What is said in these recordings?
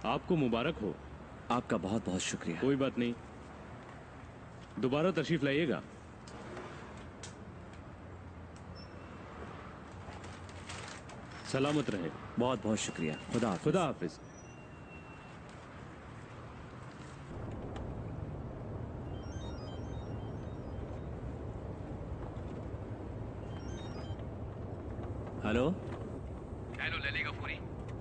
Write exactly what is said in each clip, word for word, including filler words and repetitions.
आपको मुबारक हो। आपका बहुत बहुत शुक्रिया। कोई बात नहीं, दोबारा तशरीफ लाइएगा। सलामत रहे। बहुत बहुत शुक्रिया। खुदा हाफिज। खुदा हाफिज। हेलो हेलो लली गफूरी।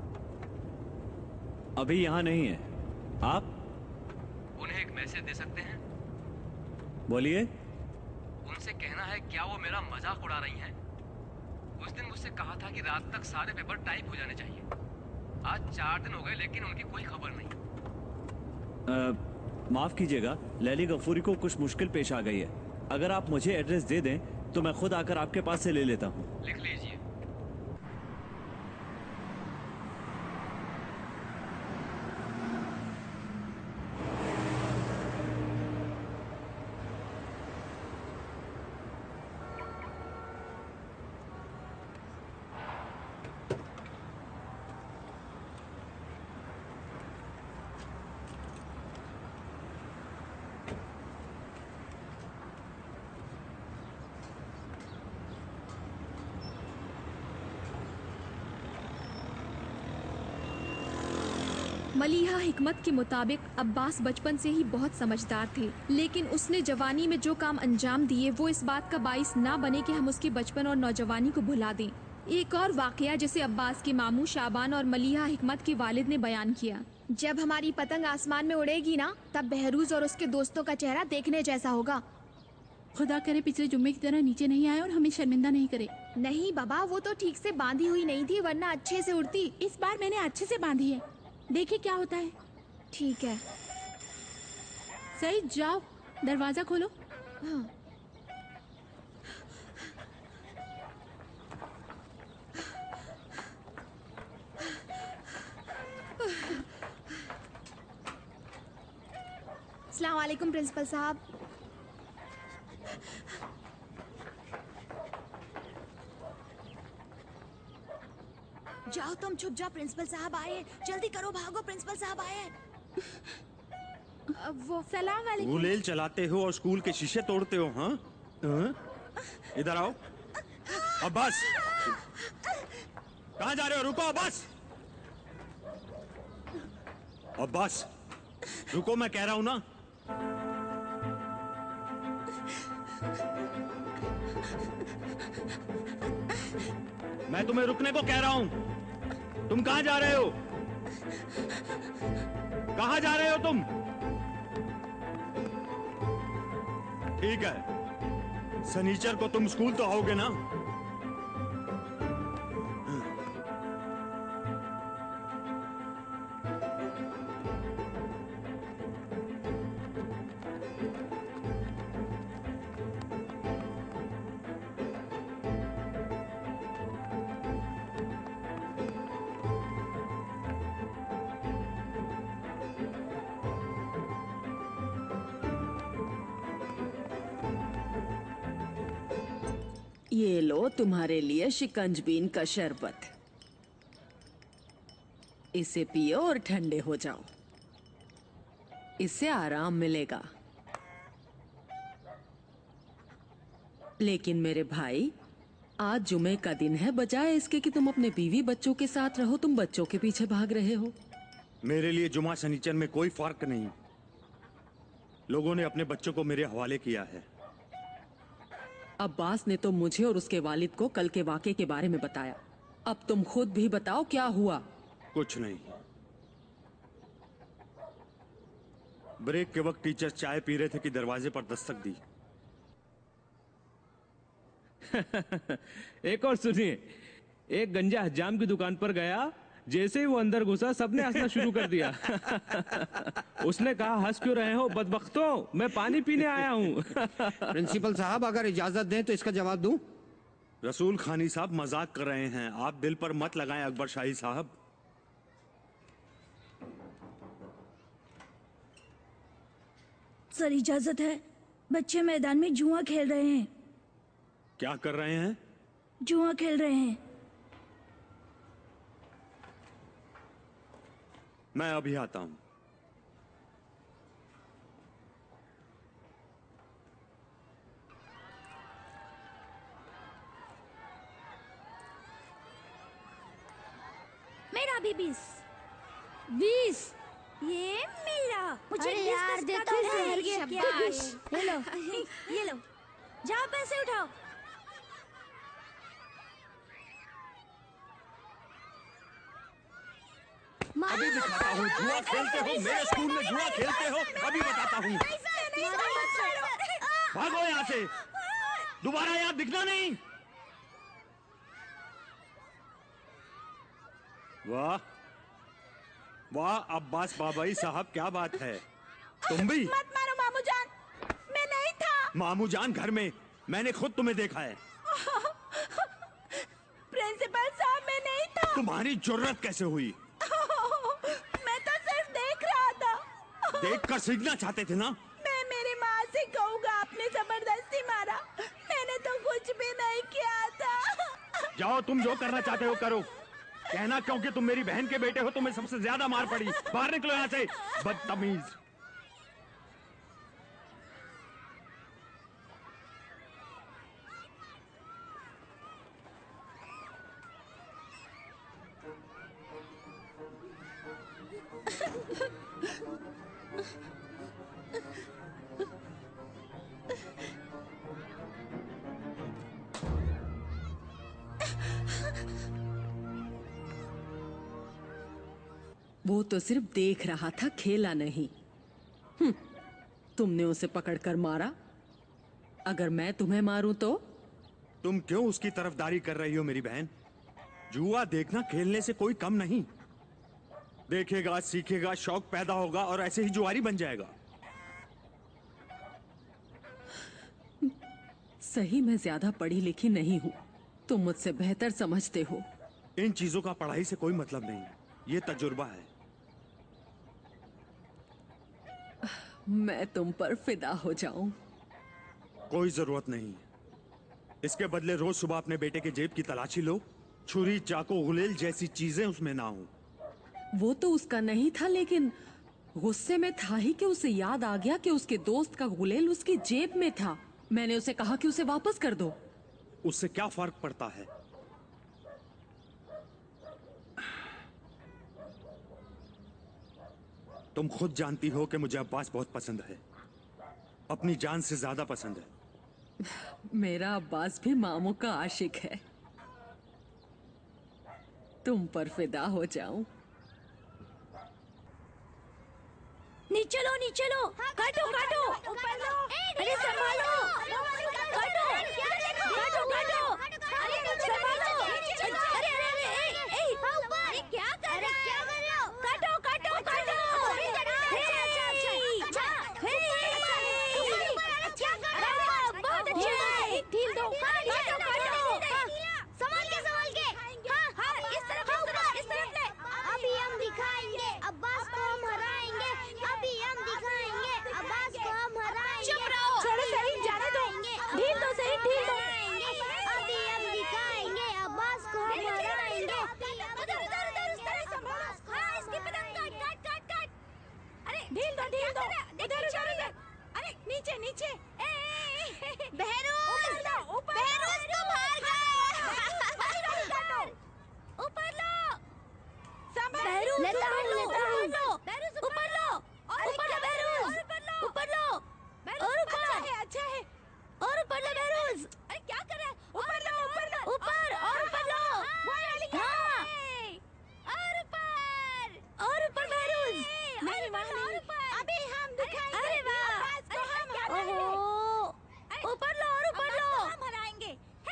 अभी यहाँ नहीं है। आप उन्हें एक मैसेज दे सकते हैं? बोलिए। उनसे कहना है क्या वो मेरा मजाक उड़ा रही हैं? उस दिन मुझसे कहा था कि रात तक सारे पेपर टाइप हो जाने चाहिए। आज चार दिन हो गए लेकिन उनकी कोई खबर नहीं। आ, माफ कीजिएगा, लैली गफूरी को कुछ मुश्किल पेश आ गई है। अगर आप मुझे एड्रेस दे दें तो मैं खुद आकर आपके पास से ले लेता हूँ। लिख लीजिए। मलिहा हिकमत के मुताबिक अब्बास बचपन से ही बहुत समझदार थे, लेकिन उसने जवानी में जो काम अंजाम दिए वो इस बात का बाइस ना बने कि हम उसके बचपन और नौजवानी को भुला दें। एक और वाकया जिसे अब्बास के मामू शाबान और मलिहा हिकमत के वालिद ने बयान किया। जब हमारी पतंग आसमान में उड़ेगी ना, तब बहरूज और उसके दोस्तों का चेहरा देखने जैसा होगा। खुदा करे पिछले जुम्मे की तरह नीचे नहीं आए और हमें शर्मिंदा नहीं करे। नहीं बाबा, वो तो ठीक से बांधी हुई नहीं थी, वरना अच्छे से उड़ती। इस बार मैंने अच्छे से बांधी है, देखिए क्या होता है। ठीक है। सही, जाओ दरवाजा खोलो। हाँ। अस्सलाम वालेकुम प्रिंसिपल साहब। जाओ तुम, छुप जाओ, प्रिंसिपल साहब आए। जल्दी करो, भागो, प्रिंसिपल साहब आए। वो सलाम वालेकुम। गुलेल चलाते हो और स्कूल के शीशे तोड़ते हो। हाँ, इधर आओ। अब्बास, कहाँ जा रहे हो? रुको अब्बास। अब्बास रुको, मैं कह रहा हूं ना। मैं तुम्हें रुकने को कह रहा हूं। तुम कहां जा रहे हो? कहां जा रहे हो तुम? ठीक है, शनिचर को तुम स्कूल तो आओगे ना? ये लो तुम्हारे लिए शिकंजबीन का शरबत। इसे पियो और ठंडे हो जाओ, इससे आराम मिलेगा। लेकिन मेरे भाई, आज जुमे का दिन है, बजाय इसके कि तुम अपने बीवी बच्चों के साथ रहो, तुम बच्चों के पीछे भाग रहे हो। मेरे लिए जुमा शनिचर में कोई फर्क नहीं। लोगों ने अपने बच्चों को मेरे हवाले किया है। अब्बास ने तो मुझे और उसके वालिद को कल के वाक़े के बारे में बताया। अब तुम खुद भी बताओ क्या हुआ। कुछ नहीं। ब्रेक के वक्त टीचर चाय पी रहे थे कि दरवाजे पर दस्तक दी। एक और सुनिए। एक गंजा हज्जाम की दुकान पर गया, जैसे ही वो अंदर घुसा सबने हंसना शुरू कर दिया। उसने कहा, हंस क्यों रहे हो बदबख्तों, मैं पानी पीने आया हूँ। प्रिंसिपल साहब, अगर इजाजत दें तो इसका जवाब दूं? रसूल खानी साहब मजाक कर रहे हैं, आप दिल पर मत लगाएं अकबर शाही साहब। सर इजाजत है, बच्चे मैदान में जुआ खेल रहे हैं। क्या कर रहे हैं? जुआ खेल रहे हैं। मैं अभी आता हूं। मेरा भी बीस बीस ये मेरा मुझे अरे बीस यार, का देखो स्टॉक फिर, मिल गया। शाबाश। ये लो ये लो, जाओ पैसे उठाओ। अभी दिखाता हूँ, जुआ खेलते हो मेरे स्कूल में, जुआ खेलते हो, अभी बताता हूँ। भागो यहाँ से, दोबारा यहाँ दिखना नहीं। वाह वाह अब्बास बाबाई साहब, क्या बात है। तुम भी? मत मारो मामू जान, मैं नहीं था। मामू जान घर में, मैंने खुद तुम्हें देखा है। प्रिंसिपल साहब, मैं नहीं था। तुम्हारी जुर्रत कैसे हुई? मैं तो सिर्फ देख रहा था। देख कर सीखना चाहते थे ना? मैं मेरी माँ से कहूँगा, आपने जबरदस्ती मारा, मैंने तो कुछ भी नहीं किया था। जाओ, तुम जो करना चाहते हो करो। कहना क्योंकि तुम मेरी बहन के बेटे हो, तुम्हें सबसे ज्यादा मार पड़ी। बाहर निकलो यहाँ से, बदतमीज। वो तो सिर्फ देख रहा था, खेला नहीं। हम्म, तुमने उसे पकड़कर मारा। अगर मैं तुम्हें मारूं तो? तुम क्यों उसकी तरफदारी कर रही हो मेरी बहन? जुआ देखना खेलने से कोई कम नहीं। देखेगा, सीखेगा, शौक पैदा होगा और ऐसे ही जुआरी बन जाएगा। सही में ज्यादा पढ़ी लिखी नहीं हूँ, तुम मुझसे बेहतर समझते हो। इन चीजों का पढ़ाई से कोई मतलब नहीं, ये तजुर्बा है। मैं तुम पर फिदा हो जाऊं। कोई जरूरत नहीं। इसके बदले रोज सुबह अपने बेटे के जेब की तलाशी लो, छुरी, चाकू, गुलेल जैसी चीजें उसमें ना हो। वो तो उसका नहीं था, लेकिन गुस्से में था ही कि उसे याद आ गया कि उसके दोस्त का गुलेल उसकी जेब में था। मैंने उसे कहा कि उसे वापस कर दो। उससे क्या फर्क पड़ता है? तुम खुद जानती हो कि मुझे अब्बास बहुत पसंद है, अपनी जान से ज्यादा पसंद है। मेरा अब्बास भी मामू का आशिक है। तुम पर फिदा हो जाऊं। नीचे लो, नीचे लो, काटो काटो, ऊपर लो, अरे संभालो, काटो, काटो काटो, अरे संभालो, अरे अरे अरे, ए, ए, अरे क्या कर रहे हो? क्या कर रहे हो? काटो काटो काटो, अच्छा अच्छा अच्छा, बहुत अच्छा, ढील दो, काटो काटो, संभाल के संभाल के। हाँ हाँ, इस तरफ इस तरफ इस तरफ ले। अभी हम दिखाएंगे अब्बास को, हम हराएंगे। अभी हम दिखाएंगे अब्बास को, हम हराएंगे। चुप रहो, थोड़ा सही जाने दो, ढील दो, सही ढील दो। अभी हम दिखाएंगे अब्बास को, हम हराएंगे। उधर उधर उधर उस तरफ संभालो। हाँ, इसकी पतंग काट काट काट काट। अरे ढील दो, ढील दो, उधर उधर उधर, अरे नीचे नीचे। बहरूज, ऊपर बहरूज तुम हार गए। ऊपर लो, संभाल, बहरूज, लेता हूँ, लेता हूँ। ऊपर लो, ऊपर लो बहरूज, ऊपर लो, और ऊपर। अच्छा है, अच्छा है, और ऊपर लो बहरूज। अरे क्या कर रहा है? ऊपर लो, ऊपर लो, ऊपर और ऊपर लो। हाँ, और ऊपर, और ऊपर बहरूज। नहीं नहीं, अभी हम दिखाएंगे अरे वाह, अब्बास को, हम हराएंगे। ओहो, ऊपर लो और ऊपर लो, हम हराएंगे।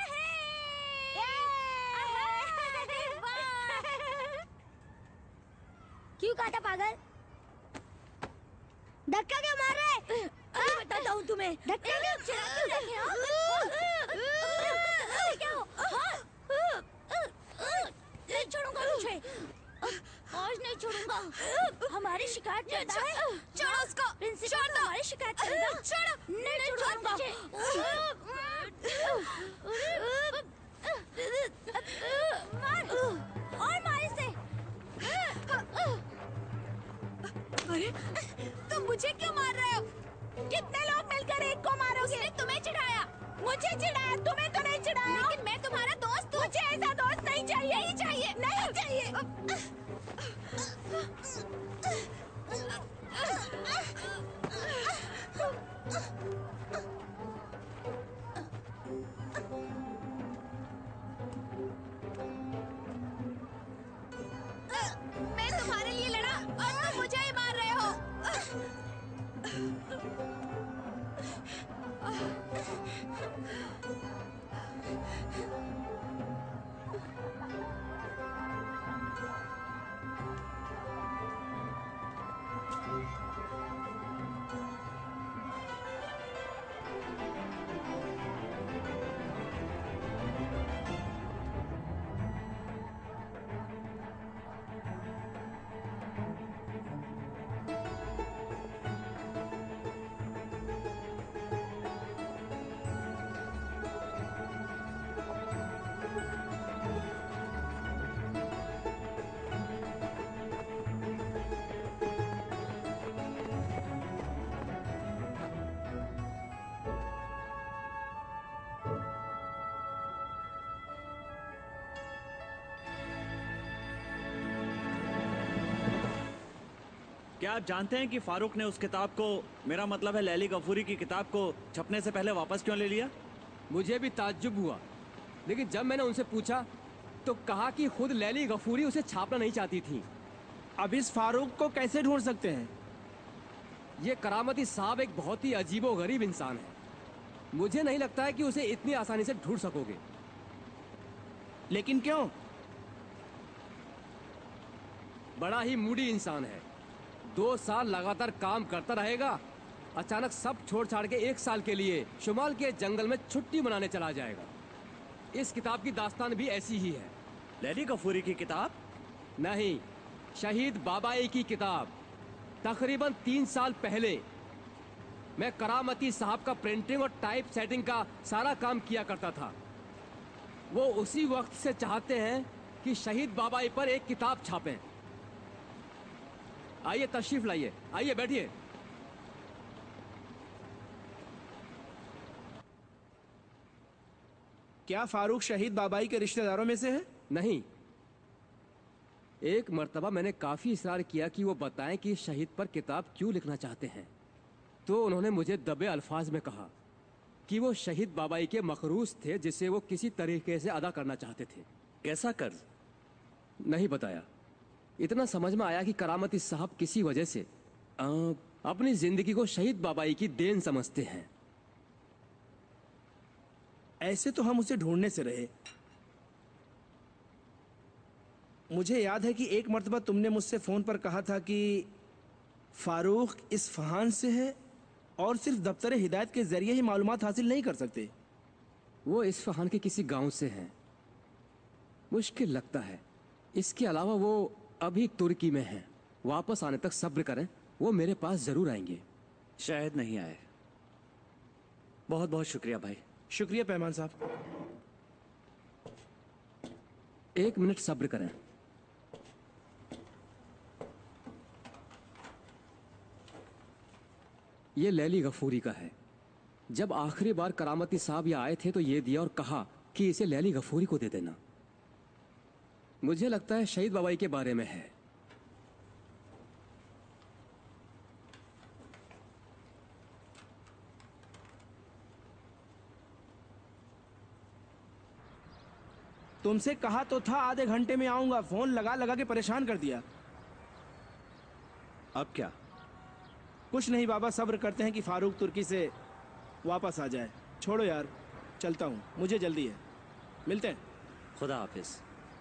क्यों काटा पागल? धक्का क्यों मार रहे? अभी बताता हूँ तुम्हें। धक्का क्यों चिल्लाते रहते हो? क्या हो? नहीं छोड़ूंगा तुझे, आज नहीं छोड़ूंगा। हमारी शिकायत करता है। छोड़ो उसको। प्रिंसिपल को हमारी शिकायत करेगा। छोड़ो। नहीं छोड़ूंगा तुझे। मार और मार इसे। तुम मुझे क्यों मार रहे हो? कितने लोग मिलकर एक को मारोगे? उसने तुम्हें चिढ़ाया। मुझे चिढ़ाया, तुम्हें तो नहीं चिढ़ाया। लेकिन मैं तुम्हारा दोस्त हूँ। मुझे ऐसा दोस्त नहीं चाहिए। नहीं चाहिए, नहीं चाहिए। मैं तुम्हारे लिए लड़ा और तुम मुझे ही मार रहे हो। क्या आप जानते हैं कि फारूक ने उस किताब को, मेरा मतलब है लैली गफूरी की किताब को, छपने से पहले वापस क्यों ले लिया? मुझे भी ताज्जुब हुआ, लेकिन जब मैंने उनसे पूछा तो कहा कि खुद लैली गफूरी उसे छापना नहीं चाहती थी। अब इस फारूक को कैसे ढूंढ सकते हैं? ये करामती साहब एक बहुत ही अजीबो गरीब इंसान है। मुझे नहीं लगता है कि उसे इतनी आसानी से ढूंढ सकोगे। लेकिन क्यों? बड़ा ही मूडी इंसान है। दो साल लगातार काम करता रहेगा, अचानक सब छोड़ छाड़ के एक साल के लिए शुमाल के जंगल में छुट्टी मनाने चला जाएगा। इस किताब की दास्तान भी ऐसी ही है। लैली गफूरी की किताब? नहीं, शहीद बाबाई की किताब। तकरीबन तीन साल पहले मैं करामती साहब का प्रिंटिंग और टाइप सेटिंग का सारा काम किया करता था। वो उसी वक्त से चाहते हैं कि शहीद बाबाई पर एक किताब छापें। आइए तशरीफ लाइए, आइए बैठिए। क्या फारूक शहीद बाबाई के रिश्तेदारों में से है? नहीं। एक मर्तबा मैंने काफी इसरार किया कि वो बताएं कि शहीद पर किताब क्यों लिखना चाहते हैं, तो उन्होंने मुझे दबे अल्फाज में कहा कि वो शहीद बाबाई के मखरूज थे जिसे वो किसी तरीके से अदा करना चाहते थे। कैसा कर्ज? नहीं बताया। इतना समझ में आया कि करामती साहब किसी वजह से आ, अपनी जिंदगी को शहीद बाबाई की देन समझते हैं। ऐसे तो हम उसे ढूंढने से रहे। मुझे याद है कि एक मर्तबा तुमने मुझसे फोन पर कहा था कि फारूक इस्फहान से है और सिर्फ दफ्तर हिदायत के जरिए ही मालूमात हासिल नहीं कर सकते। वो इस्फहान के किसी गांव से हैं। मुश्किल लगता है। इसके अलावा वो अभी तुर्की में हैं। वापस आने तक सब्र करें, वो मेरे पास जरूर आएंगे। शायद नहीं आए। बहुत बहुत शुक्रिया भाई। शुक्रिया पैमान साहब। एक मिनट सब्र करें। ये लैली गफूरी का है। जब आखिरी बार करामती साहब यहाँ आए थे तो ये दिया और कहा कि इसे लैली गफूरी को दे देना। मुझे लगता है शहीद बाबाई के बारे में है। तुमसे कहा तो था आधे घंटे में आऊंगा, फोन लगा लगा के परेशान कर दिया। अब क्या? कुछ नहीं बाबा, सब्र करते हैं कि फारूक तुर्की से वापस आ जाए। छोड़ो यार, चलता हूँ, मुझे जल्दी है। मिलते हैं। खुदा हाफिज।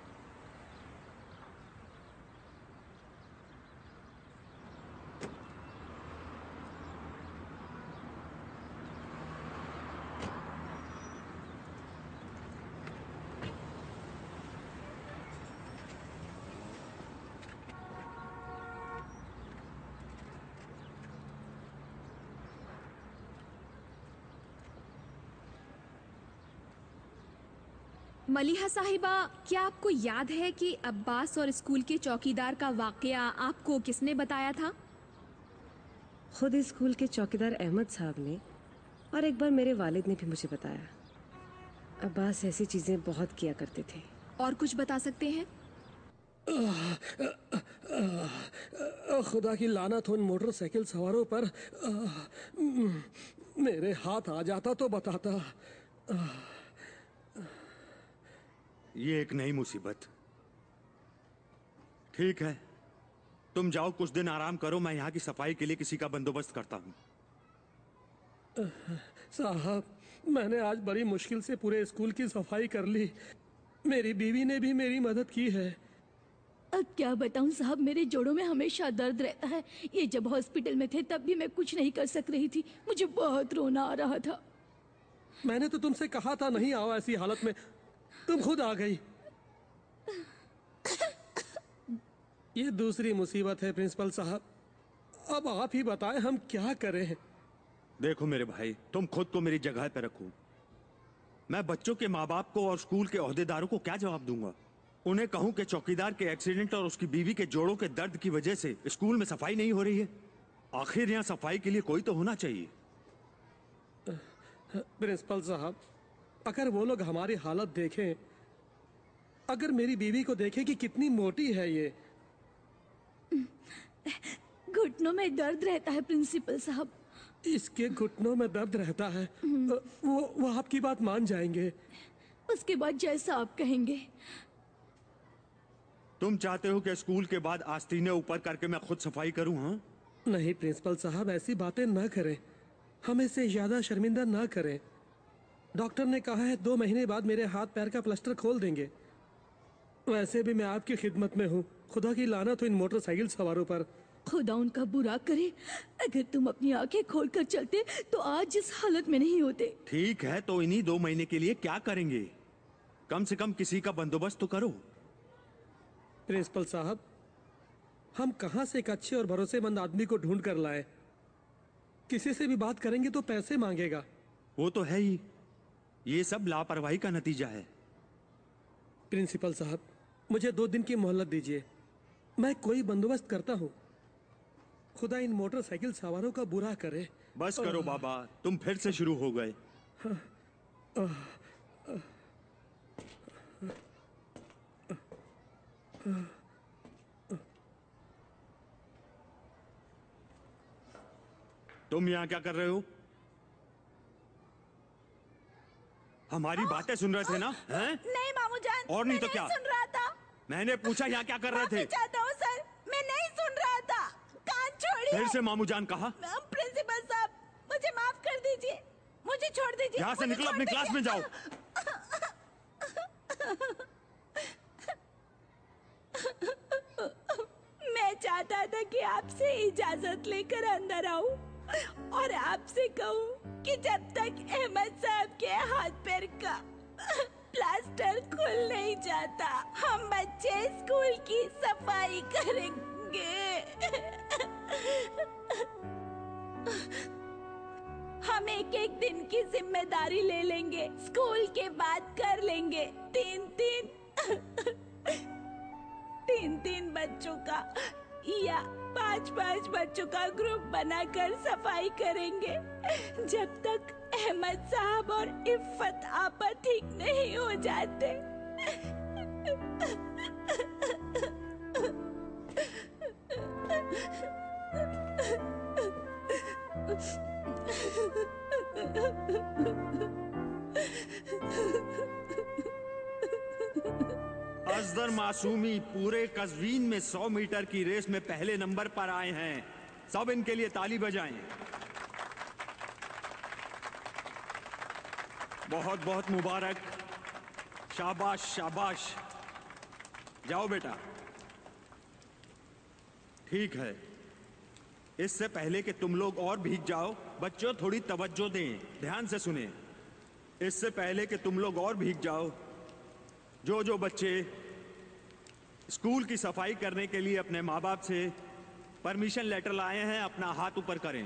मलिहा साहिबा, क्या आपको याद है कि अब्बास और स्कूल के चौकीदार का वाकया आपको किसने बताया था? खुद इस स्कूल के चौकीदार अहमद साहब ने और एक बार मेरे वालिद ने भी मुझे बताया। अब्बास ऐसी चीजें बहुत किया करते थे। और कुछ बता सकते हैं? खुदा की लानत हो उन मोटरसाइकिल सवारों पर। मेरे हाथ आ जाता तो बताता। ये एक नई मुसीबत। ठीक है, तुम जाओ, कुछ दिन आराम करो। मैं यहाँ की सफाई के लिए किसी का बंदोबस्त करता हूँ। साहब, मैंने आज बड़ी मुश्किल से पूरे स्कूल की सफाई कर ली। मेरी बीवी ने भी मेरी मदद की है। अब क्या बताऊं साहब, मेरे जोड़ों में हमेशा दर्द रहता है। ये जब हॉस्पिटल में थे तब भी मैं कुछ नहीं कर सक रही थी। मुझे बहुत रोना आ रहा था। मैंने तो तुमसे कहा था नहीं आओ ऐसी हालत में, तुम खुद आ गई। ये दूसरी मुसीबत है प्रिंसिपल साहब। अब आप ही बताएं हम क्या करें। देखो मेरे भाई, तुम खुद को मेरी जगह पे रखो। मैं बच्चों के माँ बाप को और स्कूल के ओहदेदारों को क्या जवाब दूंगा? उन्हें कहूं कि चौकीदार के एक्सीडेंट और उसकी बीवी के जोड़ों के दर्द की वजह से स्कूल में सफाई नहीं हो रही है। आखिर यहाँ सफाई के लिए कोई तो होना चाहिए। प्रिंसिपल साहब, अगर वो लोग हमारी हालत देखें, अगर मेरी बीवी को देखें कि कितनी मोटी है ये। घुटनों में दर्द रहता है प्रिंसिपल साहब। इसके घुटनों में दर्द रहता है। वो वो आपकी बात मान जाएंगे। उसके बाद जैसा आप कहेंगे। तुम चाहते हो कि स्कूल के बाद आस्तीने ऊपर करके मैं खुद सफाई करूं? हाँ? नहीं प्रिंसिपल साहब, ऐसी बातें ना करें। हमें से ज्यादा शर्मिंदा ना करें। डॉक्टर ने कहा है दो महीने बाद मेरे हाथ पैर का प्लास्टर खोल देंगे। वैसे भी मैं आपकी खिदमत में हूँ। खुदा की लानत हो इन मोटरसाइकिल सवारों पर। खुदा उनका बुरा करे। अगर तुम अपनी आंखें खोलकर चलते तो आज इस हालत में नहीं होते। ठीक है, तो इन्हीं दो महीने के लिए क्या करेंगे? कम से कम किसी का बंदोबस्त तो करो। प्रिंसिपल साहब, हम कहां से एक अच्छे और भरोसेमंद आदमी को ढूंढ कर लाए? किसी से भी बात करेंगे तो पैसे मांगेगा। वो तो है ही। ये सब लापरवाही का नतीजा है। प्रिंसिपल साहब, मुझे दो दिन की मोहलत दीजिए। मैं कोई बंदोबस्त करता हूँ। खुदा इन मोटरसाइकिल सवारों का बुरा करे। बस करो बाबा, तुम फिर से शुरू हो गए। तुम यहाँ क्या कर रहे हो? हमारी बातें सुन रहे थे ना? हैं? नहीं मामू जान, और नहीं तो मैं क्या? सुन रहा था। मैंने पूछा यहाँ क्या कर रहे थे? चाहता हूँ सर, मैं नहीं सुन रहा था। कान छोड़िए। फिर से मामू जान कहा? प्रिंसिपल साहब, मुझे माफ कर दीजिए। मुझे छोड़ दीजिए। यहाँ से निकलो, अपनी क्लास में जाओ। मैं चाहता था कि आपसे इजाजत लेकर अंदर आऊं और आपसे कहूं कि जब तक अहमद साहब के हाथ पैर का प्लास्टर खुल नहीं जाता, हम बच्चे स्कूल की सफाई करेंगे। हम एक एक दिन की जिम्मेदारी ले लेंगे। स्कूल के बाद कर लेंगे। तीन तीन तीन तीन बच्चों का या पांच पांच बच्चों का ग्रुप बनाकर सफाई करेंगे जब तक अहमद साहब और इफ्फत आपा ठीक नहीं हो जाते। असदर मासूमी पूरे कस्बीन में सौ मीटर की रेस में पहले नंबर पर आए हैं। सब इनके लिए ताली बजाएं। बहुत बहुत मुबारक। शाबाश शाबाश। जाओ बेटा। ठीक है, इससे पहले कि तुम लोग और भीग जाओ, बच्चों थोड़ी तवज्जो दें, ध्यान से सुने। इससे पहले कि तुम लोग और भीग जाओ, जो जो बच्चे स्कूल की सफाई करने के लिए अपने माँ बाप से परमिशन लेटर लाए हैं, अपना हाथ ऊपर करें।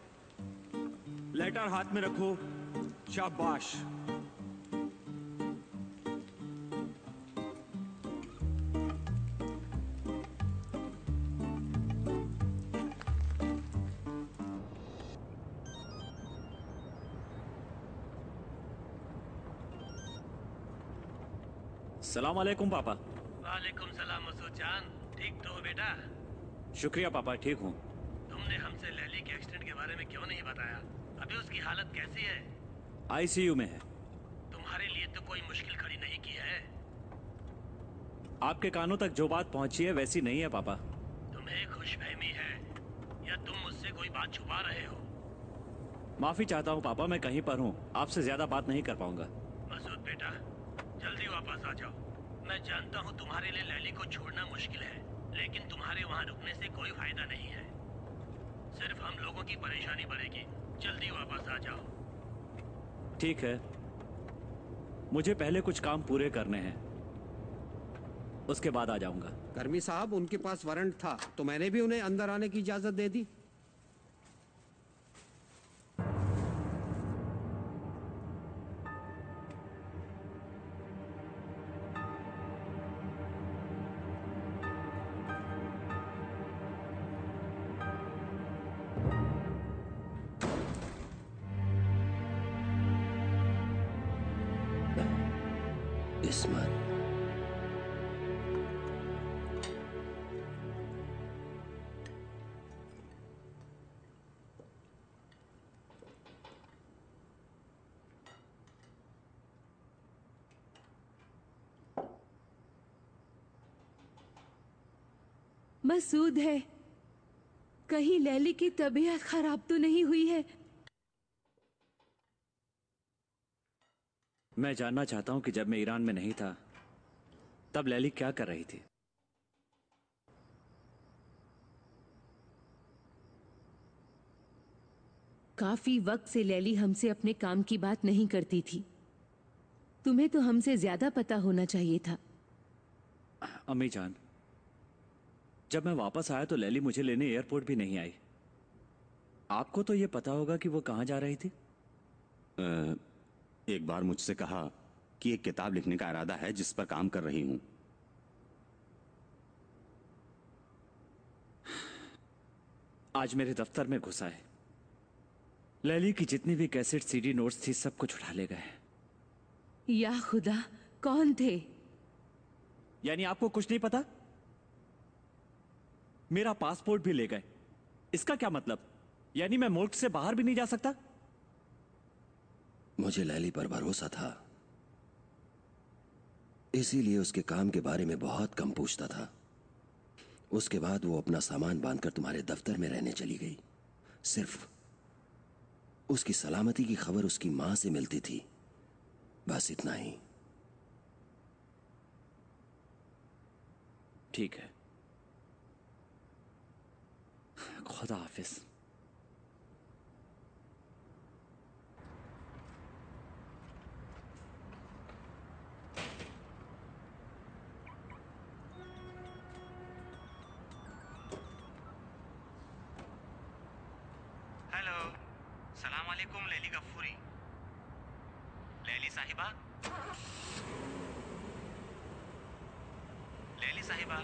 लेटर हाथ में रखो। शाबाश। सलाम अलैकुम पापा। वालेकुम सलाम मसूद जान, ठीक तो हो बेटा? शुक्रिया पापा, ठीक हूँ। तुमने हमसे लैली के एक्सीडेंट के बारे में क्यों नहीं बताया? अभी उसकी हालत कैसी है? आईसीयू में है। तुम्हारे लिए तो कोई मुश्किल खड़ी नहीं की है। आपके कानों तक जो बात पहुंची है वैसी नहीं है पापा। तुम्हें खुशफहमी है या तुम मुझसे कोई बात छुपा रहे हो? माफी चाहता हूँ पापा, मैं कहीं पर हूँ, आपसे ज्यादा बात नहीं कर पाऊंगा। मसूद बेटा, जल्दी वापस आ जाओ। मैं जानता हूँ तुम्हारे लिए लैली को छोड़ना मुश्किल है, लेकिन तुम्हारे वहाँ रुकने से कोई फायदा नहीं है, सिर्फ हम लोगों की परेशानी बढ़ेगी। जल्दी वापस आ जाओ। ठीक है, मुझे पहले कुछ काम पूरे करने हैं, उसके बाद आ जाऊंगा। कर्मी साहब, उनके पास वारंट था तो मैंने भी उन्हें अंदर आने की इजाजत दे दी। इस्मत, मसूद है, कहीं लैली की तबीयत खराब तो नहीं हुई है? मैं जानना चाहता हूँ कि जब मैं ईरान में नहीं था तब लैली क्या कर रही थी। काफी वक्त से लैली हमसे अपने काम की बात नहीं करती थी। तुम्हें तो हमसे ज्यादा पता होना चाहिए था। अम्मी जान, जब मैं वापस आया तो लैली मुझे लेने एयरपोर्ट भी नहीं आई। आपको तो ये पता होगा कि वो कहाँ जा रही थी? आ, एक बार मुझसे कहा कि एक किताब लिखने का इरादा है जिस पर काम कर रही हूं। आज मेरे दफ्तर में घुसा है, लैली की जितनी भी कैसेट सीडी नोट्स थी सब कुछ उठा ले गए। या खुदा, कौन थे? यानी आपको कुछ नहीं पता? मेरा पासपोर्ट भी ले गए। इसका क्या मतलब? यानी मैं मुल्क से बाहर भी नहीं जा सकता? मुझे लैली पर भरोसा था, इसीलिए उसके काम के बारे में बहुत कम पूछता था। उसके बाद वो अपना सामान बांधकर तुम्हारे दफ्तर में रहने चली गई। सिर्फ उसकी सलामती की खबर उसकी मां से मिलती थी, बस इतना ही। ठीक है, खुदा हाफिज। हेलो, सलाम अलैकुम लैली गफूरी। लैली साहिबा, लैली साहिबा,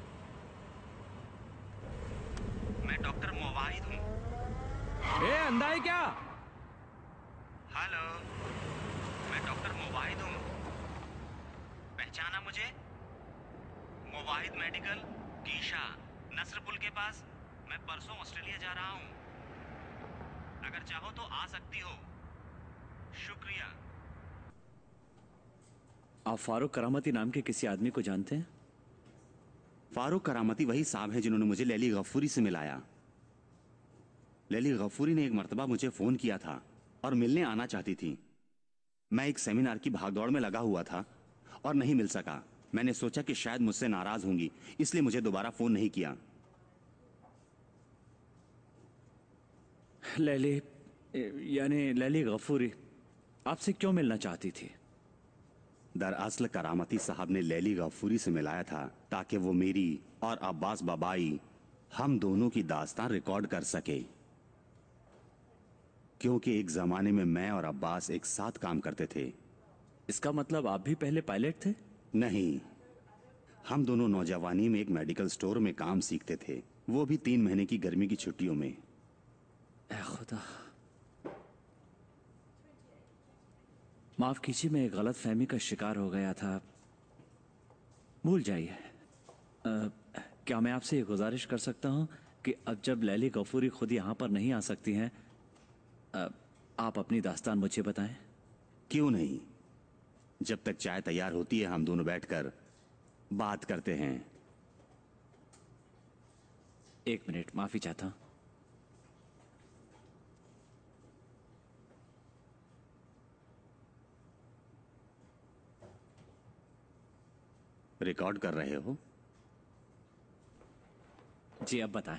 मैं डॉक्टर मुवाहिद हूँ। ए, अंधा है क्या? हेलो, मैं डॉक्टर मुवाहिद हूँ। पहचाना मुझे? मुवाहिद मेडिकल, कीशा, नसरपुल के पास। मैं परसों ऑस्ट्रेलिया जा रहा हूँ, अगर चाहो तो आ सकती हो। शुक्रिया। आप फारूक करामती नाम के किसी आदमी को जानते हैं? फारूक करामती वही साहब हैं जिन्होंने मुझे लैली गफूरी से मिलाया। लैली गफूरी ने एक मर्तबा मुझे फोन किया था और मिलने आना चाहती थी। मैं एक सेमिनार की भागदौड़ में लगा हुआ था और नहीं मिल सका। मैंने सोचा कि शायद मुझसे नाराज होंगी, इसलिए मुझे दोबारा फोन नहीं किया। लैली, यानी लैली गफूरी आपसे क्यों मिलना चाहती थी? दरअसल करामती साहब ने लैली गफूरी से मिलाया था ताकि वो मेरी और अब्बास बाबाई हम दोनों की दास्तान रिकॉर्ड कर सके, क्योंकि एक जमाने में मैं और अब्बास एक साथ काम करते थे। इसका मतलब आप भी पहले पायलट थे? नहीं, हम दोनों नौजवानी में एक मेडिकल स्टोर में काम सीखते थे, वो भी तीन महीने की गर्मी की छुट्टियों में। ऐ खुदा, माफ कीजिए, मैं एक गलत फहमी का शिकार हो गया था। भूल जाइए। अ, क्या मैं आपसे ये गुजारिश कर सकता हूँ कि अब जब लैली गफूरी खुद यहाँ पर नहीं आ सकती हैं, अ, आप अपनी दास्तान मुझे बताएं। क्यों नहीं? जब तक चाय तैयार होती है हम दोनों बैठकर बात करते हैं। एक मिनट, माफी चाहता हूं। रिकॉर्ड कर रहे हो? जी, अब बताएं।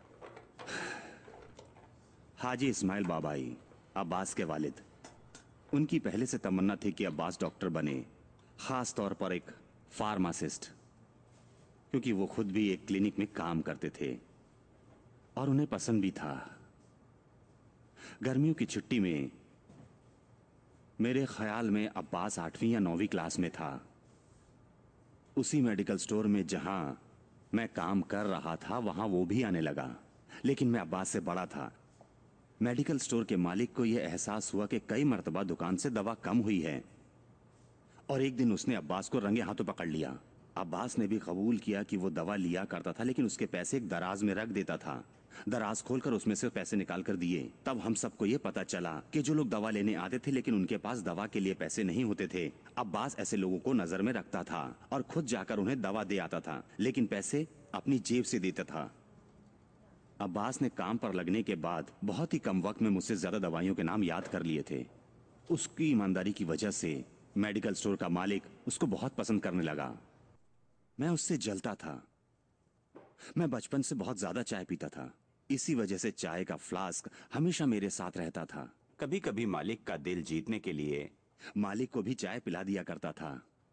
हाजी इस्माइल बाबाई, अब्बास के वालिद। उनकी पहले से तमन्ना थी कि अब्बास डॉक्टर बने, खास तौर पर एक फार्मासिस्ट, क्योंकि वो खुद भी एक क्लिनिक में काम करते थे और उन्हें पसंद भी था। गर्मियों की छुट्टी में मेरे ख्याल में अब्बास आठवीं या नौवीं क्लास में था। उसी मेडिकल स्टोर में जहां मैं काम कर रहा था वहां वो भी आने लगा, लेकिन मैं अब्बास से बड़ा था। मेडिकल स्टोर के मालिक को यह एहसास हुआ कि कई मर्तबा दुकान से दवा कम हुई है और एक दिन उसने अब्बास को रंगे हाथों पकड़ लिया। अब्बास ने भी कबूल किया कि वो दवा लिया करता था, लेकिन उसके पैसे एक दराज में रख देता था। दराज खोलकर उसमें से पैसे निकाल कर दिए। तब हम सबको ये पता चला कि जो लोग दवा लेने आते थे लेकिन उनके पास दवा के लिए पैसे नहीं होते थे, अब्बास ऐसे लोगों को नजर में रखता था और खुद जाकर उन्हें दवा दे आता था, लेकिन पैसे अपनी जेब से देता था। अब्बास ने काम पर लगने के बाद बहुत ही कम वक्त में मुझसे ज्यादा दवाइयों के नाम याद कर लिए थे। उसकी ईमानदारी की वजह से मेडिकल स्टोर का मालिक उसको बहुत पसंद करने लगा। मैं उससे जलता था। मैं बचपन से बहुत ज्यादा चाय पीता था, इसी वजह से चाय का फ्लास्क हमेशा मेरे साथ रहता था। कभी कभी मालिक का दिल जीतने के लिए मालिक को भी चाय पिला दिया करता था।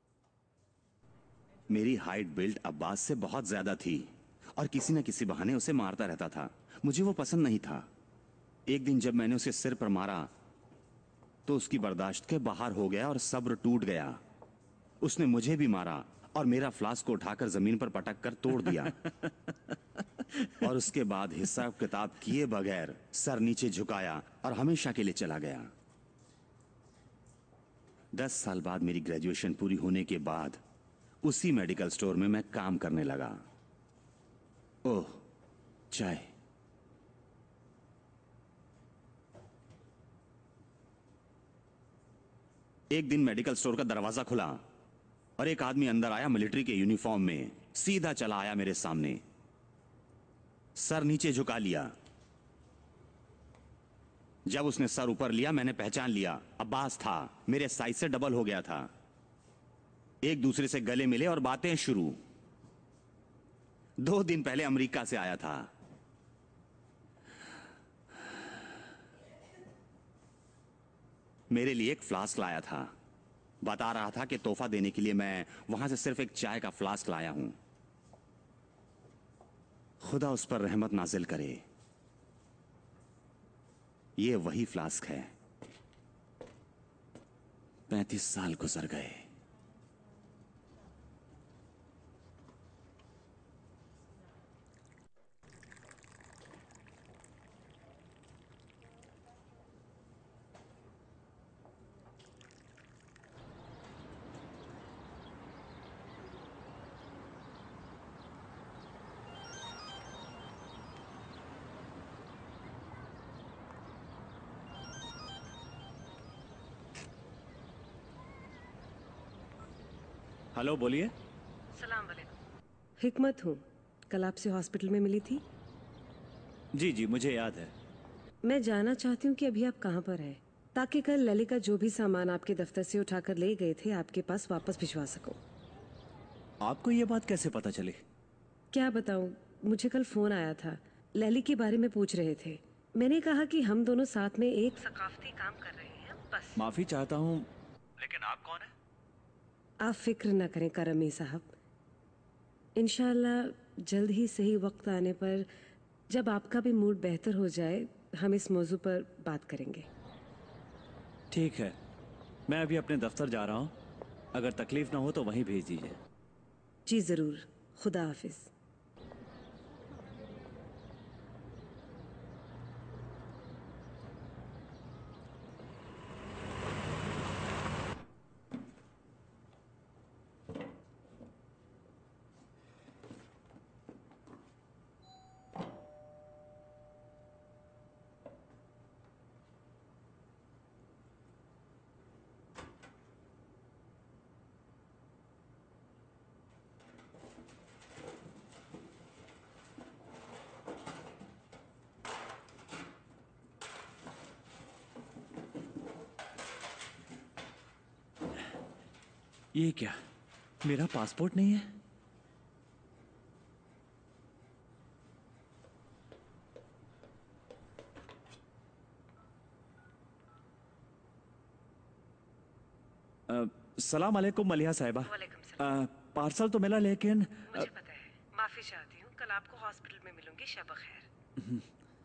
मेरी हाइट बिल्ट अब्बास से बहुत ज्यादा थी और किसी न किसी बहाने उसे मारता रहता था। मुझे वो पसंद नहीं था। एक दिन जब मैंने उसे सिर पर मारा तो उसकी बर्दाश्त के बाहर हो गया और सब्र टूट गया। उसने मुझे भी मारा और मेरा फ्लास्क को उठाकर जमीन पर पटक कर तोड़ दिया और उसके बाद हिसाब किताब किए बगैर सर नीचे झुकाया और हमेशा के लिए चला गया। दस साल बाद मेरी ग्रेजुएशन पूरी होने के बाद उसी मेडिकल स्टोर में मैं काम करने लगा। ओह, चाय। एक दिन मेडिकल स्टोर का दरवाजा खुला और एक आदमी अंदर आया मिलिट्री के यूनिफॉर्म में। सीधा चला आया मेरे सामने, सर नीचे झुका लिया। जब उसने सर ऊपर लिया मैंने पहचान लिया, अब्बास था। मेरे साइज से डबल हो गया था। एक दूसरे से गले मिले और बातें शुरू। दो दिन पहले अमेरिका से आया था। मेरे लिए एक फ्लास्क लाया था। बता रहा था कि तोहफा देने के लिए मैं वहां से सिर्फ एक चाय का फ्लास्क लाया हूं। खुदा उस पर रहमत नाजिल करे। ये वही फ्लास्क है। पैंतीस साल गुजर गए। हेलो, बोलिए। सलाम वालेकुम। हिकमत हूँ, कल आपसे हॉस्पिटल में मिली थी। जी जी, मुझे याद है। मैं जानना चाहती हूँ कि अभी आप कहाँ पर हैं, ताकि कल लली का जो भी सामान आपके दफ्तर से उठाकर ले गए थे आपके पास वापस भिजवा सकूं। आपको ये बात कैसे पता चली? क्या बताऊं, मुझे कल फोन आया था। लली के बारे में पूछ रहे थे। मैंने कहा कि हम दोनों साथ में एक सकाफती काम कर रहे हैं, बस। माफी चाहता हूँ, लेकिन आप कौन है? आप फिक्र न करें करमी साहब, इंशाल्लाह जल्द ही सही वक्त आने पर जब आपका भी मूड बेहतर हो जाए हम इस मौजू पर बात करेंगे। ठीक है, मैं अभी अपने दफ्तर जा रहा हूँ। अगर तकलीफ ना हो तो वहीं भेज दीजिए। जी जरूर, खुदा हाफिज। ये क्या, मेरा पासपोर्ट नहीं है? अ, सलाम अलैकुम मलिहा साहिबा। अ, पार्सल तो मिला लेकिन मुझे पता है, माफी चाहती हूँ। कल आपको हॉस्पिटल में मिलूंगी। शब खैर।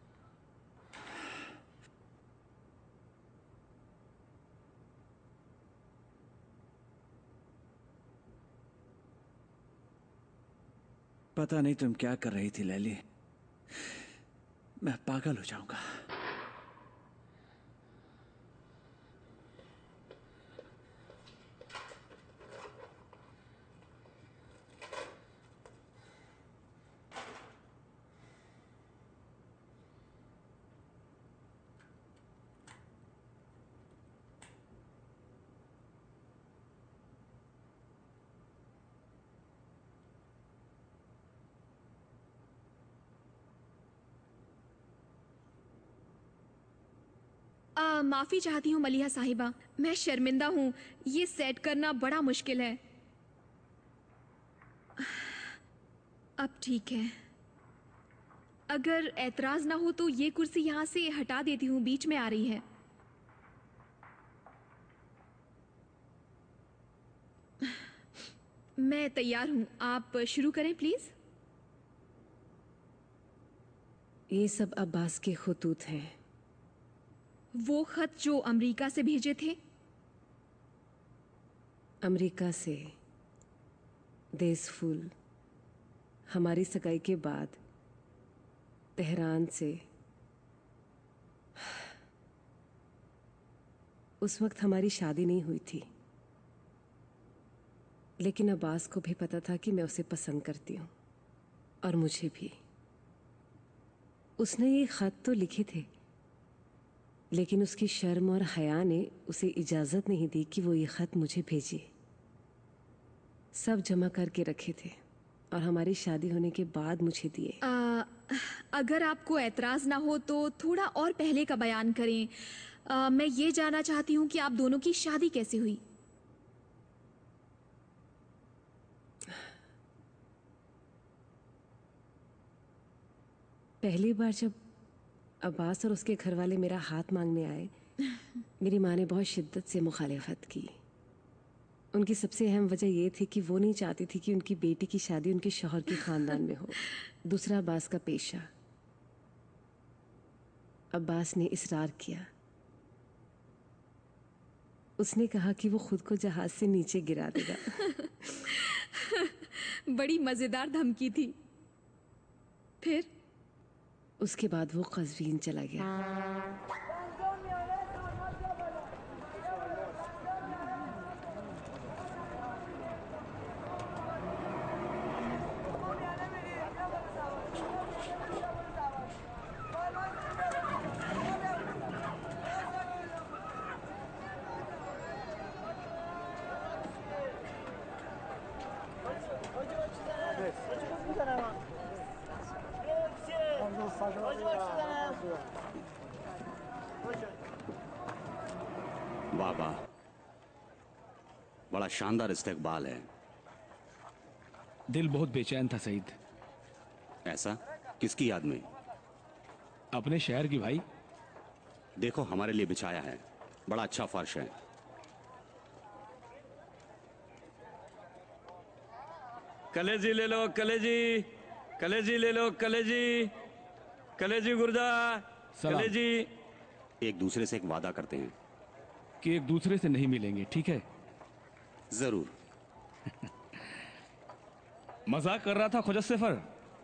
पता नहीं तुम क्या कर रही थी लैली, मैं पागल हो जाऊंगा। आ, माफी चाहती हूँ मलिहा साहिबा, मैं शर्मिंदा हूँ। ये सेट करना बड़ा मुश्किल है। अब ठीक है, अगर एतराज ना हो तो ये कुर्सी यहाँ से हटा देती हूँ, बीच में आ रही है। मैं तैयार हूँ, आप शुरू करें प्लीज। ये सब अब्बास के खतूत हैं। वो खत जो अमेरिका से भेजे थे? अमेरिका से देश फूल, हमारी सगाई के बाद तेहरान से। उस वक्त हमारी शादी नहीं हुई थी, लेकिन अब्बास को भी पता था कि मैं उसे पसंद करती हूँ, और मुझे भी। उसने ये खत तो लिखे थे, लेकिन उसकी शर्म और हया ने उसे इजाजत नहीं दी कि वो ये खत मुझे भेजे। सब जमा करके रखे थे और हमारी शादी होने के बाद मुझे दिए। आ, अगर आपको एतराज ना हो तो थोड़ा और पहले का बयान करें। आ, मैं ये जानना चाहती हूँ कि आप दोनों की शादी कैसे हुई? पहली बार जब अब्बास और उसके घर वाले मेरा हाथ मांगने आए, मेरी माँ ने बहुत शिद्दत से मुखालिफत की। उनकी सबसे अहम वजह यह थी कि वो नहीं चाहती थी कि उनकी बेटी की शादी उनके शौहर के खानदान में हो। दूसरा अब्बास का पेशा। अब्बास ने इसरार किया। उसने कहा कि वो खुद को जहाज से नीचे गिरा देगा। बड़ी मजेदार धमकी थी। फिर उसके बाद वो कज़वीन चला गया। वाह वाह, बड़ा शानदार इस्तेकबाल है। दिल बहुत बेचैन था सईद। ऐसा? किसकी याद में? अपने शहर की भाई। देखो, हमारे लिए बिछाया है, बड़ा अच्छा फर्श है। कलेजी ले लो, कलेजी कलेजी ले लो, कलेजी कलेजी गुर्दा कलेजी। एक दूसरे से एक वादा करते हैं कि एक दूसरे से नहीं मिलेंगे, ठीक है? जरूर। मजाक कर रहा था खुजस्सेफर।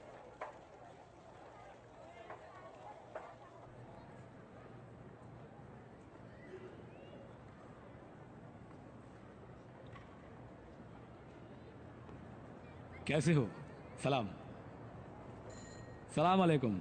कैसे हो? सलाम। सलाम अलैकुम।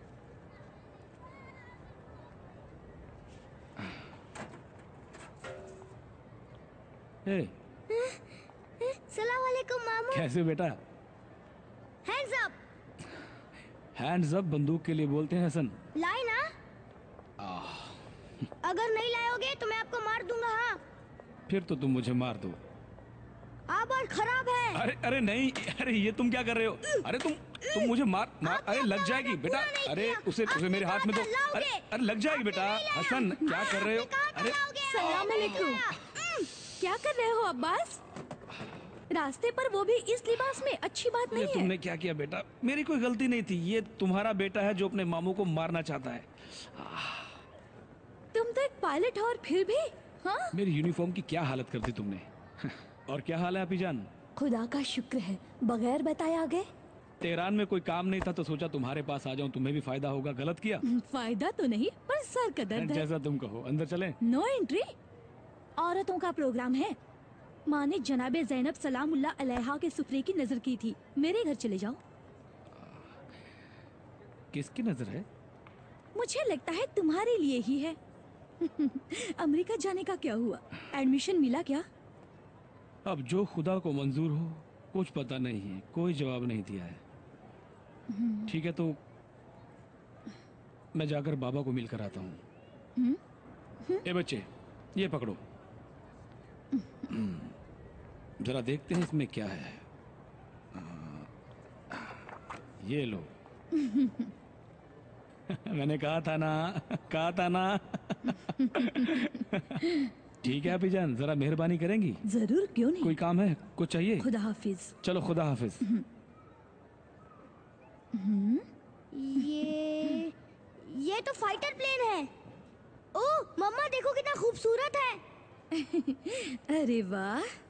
हे, सलाम अलैकुम मामू। कैसे हो बेटा? Hands up. हैंड्स अप बंदूक के लिए बोलते हैं हसन। लाए ना? अगर नहीं लाओगे तो मैं आपको मार दूंगा। हाँ। फिर तो तुम मुझे मार दो। अरे अरे नहीं, अरे ये तुम क्या कर रहे हो? अरे तुम तुम मुझे मार मार अरे लग जाएगी बेटा। अरे उसे उसे मेरे हाथ में दो। अरे अरे लग जाएगी बेटा। हसन क्या कर रहे हो? अरे सलाम अलैकुम। क्या कर रहे हो अब्बास? रास्ते पर वो भी इस लिबास में अच्छी बात नहीं ये है। तुमने क्या किया बेटा? मेरी कोई गलती नहीं थी। ये तुम्हारा बेटा है जो अपने मामू को मारना चाहता है। तुम तो एक पायलट हो और फिर भी हाँ? मेरी यूनिफॉर्म की क्या हालत कर दी तुमने। और क्या हाल है आपी जान? खुदा का शुक्र है, बगैर बताए आ गए। तेहरान में कोई काम नहीं था तो सोचा तुम्हारे पास आ जाऊं, तुम्हें भी फायदा होगा। गलत किया? फायदा तो नहीं, पर सर का दर्द है। जैसा तुम कहो। अंदर चलें? No entry. औरतों का प्रोग्राम है। माँ ने जनाबे जैनब सलामुल्लाह अलैहा के सुफरे की नजर की थी। मेरे घर चले जाओ। किसकी नजर है? मुझे लगता है तुम्हारे लिए ही है। अमेरिका जाने का क्या हुआ? एडमिशन मिला क्या? अब जो खुदा को मंजूर हो। कुछ पता नहीं है, कोई जवाब नहीं दिया है। ठीक है तो मैं जाकर बाबा को मिलकर आता हूँ। ए बच्चे ये पकड़ो, जरा देखते हैं इसमें क्या है। ये लो। मैंने कहा था ना, कहा था ना। ठीक है आपी जान, जरा मेहरबानी करेंगी? जरूर, क्यों नहीं। कोई काम है? कुछ चाहिए? खुदा हाफिज। चलो खुदा हाफिज। ये ये तो फाइटर प्लेन है। ओह मम्मा देखो कितना खूबसूरत है। अरे वाह,